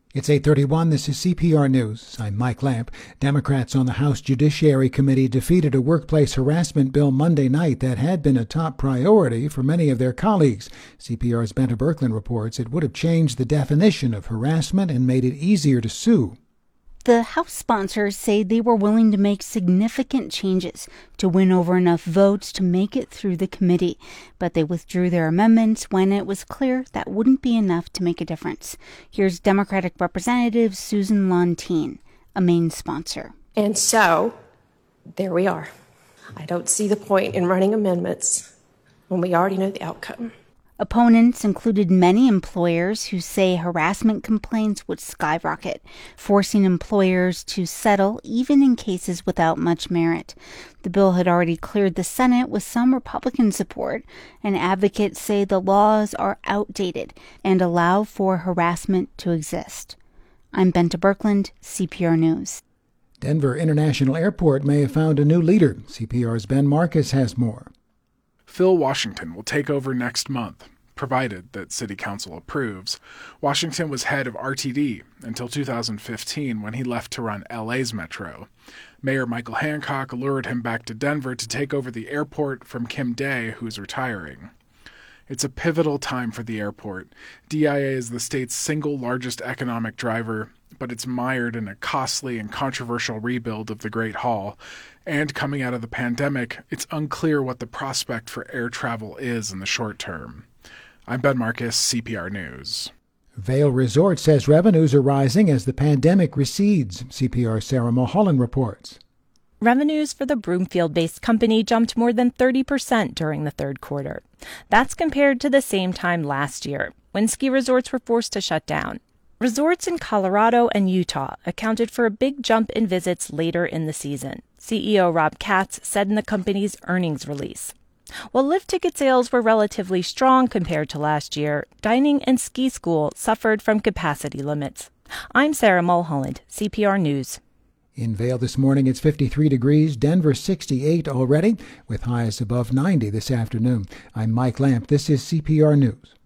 It's 8:31. This is CPR News. I'm Mike Lamp. Democrats on the House Judiciary Committee defeated a workplace harassment bill Monday night that had been a top priority for many of their colleagues. CPR's Benta Birkeland reports it would have changed the definition of harassment and made it easier to sue. The House sponsors say they were willing to make significant changes to win over enough votes to make it through the committee, but they withdrew their amendments when it was clear that wouldn't be enough to make a difference. Here's Democratic Representative Susan Lontine, a main sponsor. And so, there we are. I don't see the point in running amendments when we already know the outcome. Opponents included many employers who say harassment complaints would skyrocket, forcing employers to settle even in cases without much merit. The bill had already cleared the Senate with some Republican support, and advocates say the laws are outdated and allow for harassment to exist. I'm Benta Birkeland, CPR News. Denver International Airport may have found a new leader. CPR's Ben Marcus has more. Phil Washington will take over next month, provided that City Council approves. Washington was head of RTD until 2015 when he left to run LA's Metro. Mayor Michael Hancock lured him back to Denver to take over the airport from Kim Day, who's retiring. It's a pivotal time for the airport. DIA is the state's single largest economic driver, but it's mired in a costly and controversial rebuild of the Great Hall. And coming out of the pandemic, it's unclear what the prospect for air travel is in the short term. I'm Ben Marcus, CPR News. Vail Resort says revenues are rising as the pandemic recedes. CPR's Sarah Mulholland reports. Revenues for the Broomfield-based company jumped more than 30% during the third quarter. That's compared to the same time last year, when ski resorts were forced to shut down. Resorts in Colorado and Utah accounted for a big jump in visits later in the season, CEO Rob Katz said in the company's earnings release. While lift ticket sales were relatively strong compared to last year, dining and ski school suffered from capacity limits. I'm Sarah Mulholland, CPR News. In Vail this morning, it's 53 degrees, Denver 68 already, with highs above 90 this afternoon. I'm Mike Lamp. This is CPR News.